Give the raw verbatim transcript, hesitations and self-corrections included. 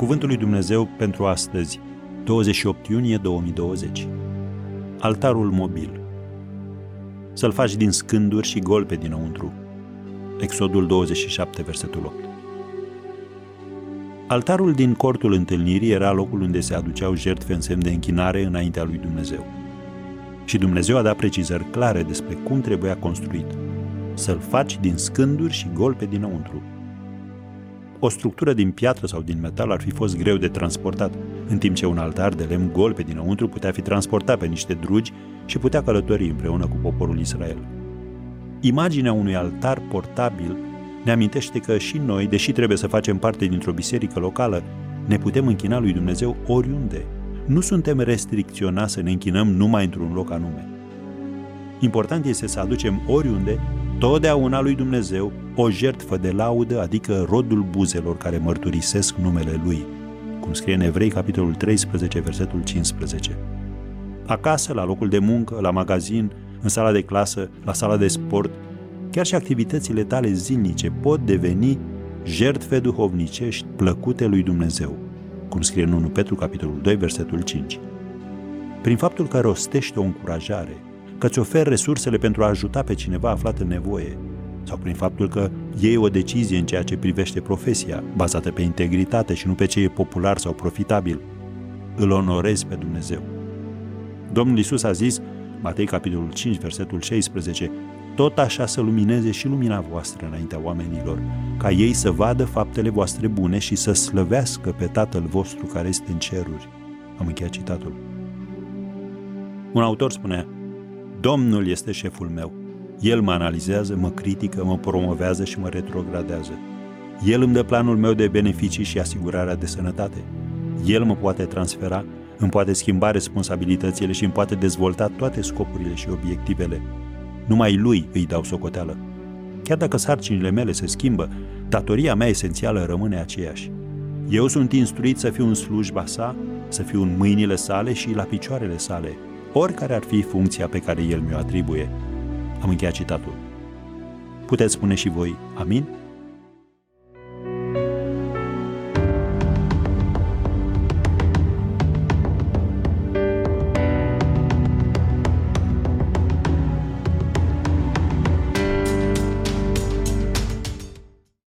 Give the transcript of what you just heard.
Cuvântul lui Dumnezeu pentru astăzi, douăzeci și opt iunie două mii douăzeci. Altarul mobil. Să-l faci din scânduri și golbe dinăuntru. Exodul douăzeci și șapte, versetul opt. Altarul din cortul întâlnirii era locul unde se aduceau jertfe în semn de închinare înaintea lui Dumnezeu. Și Dumnezeu a dat precizări clare despre cum trebuia construit. Să-l faci din scânduri și golbe dinăuntru. O structură din piatră sau din metal ar fi fost greu de transportat, în timp ce un altar de lemn gol pe dinăuntru putea fi transportat pe niște drugi și putea călători împreună cu poporul Israel. Imaginea unui altar portabil ne amintește că și noi, deși trebuie să facem parte dintr-o biserică locală, ne putem închina lui Dumnezeu oriunde. Nu suntem restricționați să ne închinăm numai într-un loc anume. Important este să aducem oriunde, totdeauna lui Dumnezeu, o jertfă de laudă, adică rodul buzelor care mărturisesc numele Lui, cum scrie în Evrei, capitolul treisprezece, versetul cincisprezece. Acasă, la locul de muncă, la magazin, în sala de clasă, la sala de sport, chiar și activitățile tale zilnice pot deveni jertfe duhovnicești plăcute lui Dumnezeu, cum scrie în unu Petru, capitolul doi, versetul cinci. Prin faptul că rostești o încurajare, că îți oferi resursele pentru a ajuta pe cineva aflat în nevoie, sau prin faptul că iei o decizie în ceea ce privește profesia, bazată pe integritate și nu pe ce e popular sau profitabil, îl onorezi pe Dumnezeu. Domnul Iisus a zis, Matei, capitolul cinci, versetul șaisprezece, tot așa să lumineze și lumina voastră înaintea oamenilor, ca ei să vadă faptele voastre bune și să slăvească pe Tatăl vostru care este în ceruri. Am încheiat citatul. Un autor spunea, Domnul este șeful meu. El mă analizează, mă critică, mă promovează și mă retrogradează. El îmi dă planul meu de beneficii și asigurarea de sănătate. El mă poate transfera, îmi poate schimba responsabilitățile și îmi poate dezvolta toate scopurile și obiectivele. Numai Lui îi dau socoteală. Chiar dacă sarcinile mele se schimbă, datoria mea esențială rămâne aceeași. Eu sunt instruit să fiu în slujba sa, să fiu în mâinile sale și la picioarele sale, oricare ar fi funcția pe care El mi-o atribuie. Am încheiat citatul. Puteți spune și voi, amin?